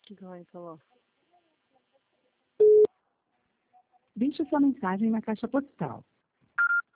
Igual ele falou. Deixe sua mensagem na caixa postal